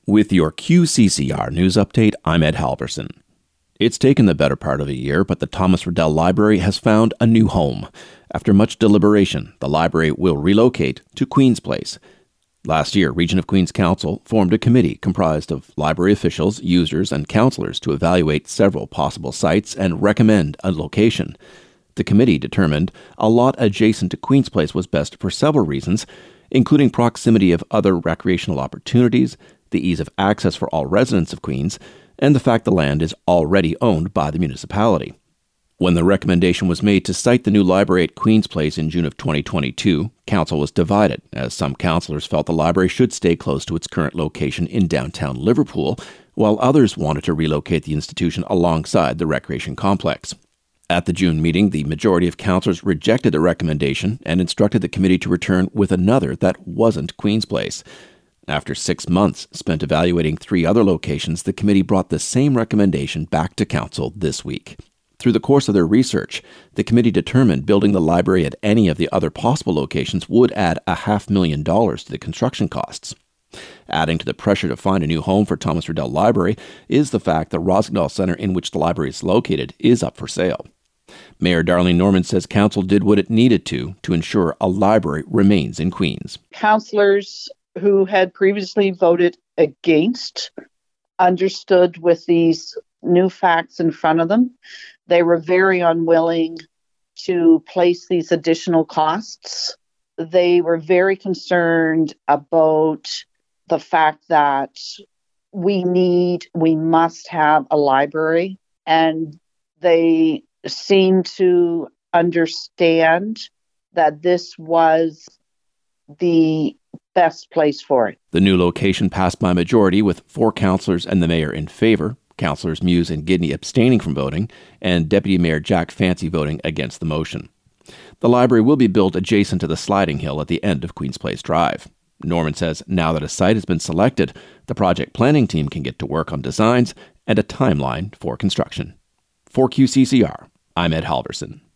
With your QCCR news update, I'm Ed Halverson. It's taken the better part of a year, but the Thomas Riddell Library has found a new home. After much deliberation, the library will relocate to Queen's Place. Last year, Region of Queens Council formed a committee comprised of library officials, users, and counselors to evaluate several possible sites and recommend a location. The committee determined a lot adjacent to Queen's Place was best for several reasons, including proximity of other recreational opportunities, the ease of access for all residents of Queens, and the fact the land is already owned by the municipality. When the recommendation was made to site the new library at Queen's Place in June of 2022, Council was divided, as some councillors felt the library should stay close to its current location in downtown Liverpool, while others wanted to relocate the institution alongside the recreation complex. At the June meeting, the majority of councillors rejected the recommendation and instructed the committee to return with another that wasn't Queen's Place. After 6 months spent evaluating 3 other locations, the committee brought the same recommendation back to Council this week. Through the course of their research, the committee determined building the library at any of the other possible locations would add $500,000 to the construction costs. Adding to the pressure to find a new home for Thomas Riddell Library is the fact the Rossignol Centre in which the library is located is up for sale. Mayor Darlene Norman says Council did what it needed to ensure a library remains in Queens. Councillors who had previously voted against understood with these new facts in front of them. They were very unwilling to place these additional costs. They were very concerned about the fact that we must have a library, and they seem to understand that this was the best place for it. The new location passed by majority with 4 councillors and the mayor in favour, Councillors Muse and Gidney abstaining from voting, and Deputy Mayor Jack Fancy voting against the motion. The library will be built adjacent to the sliding hill at the end of Queen's Place Drive. Norman says now that a site has been selected, the project planning team can get to work on designs and a timeline for construction. For QCCR, I'm Ed Halverson.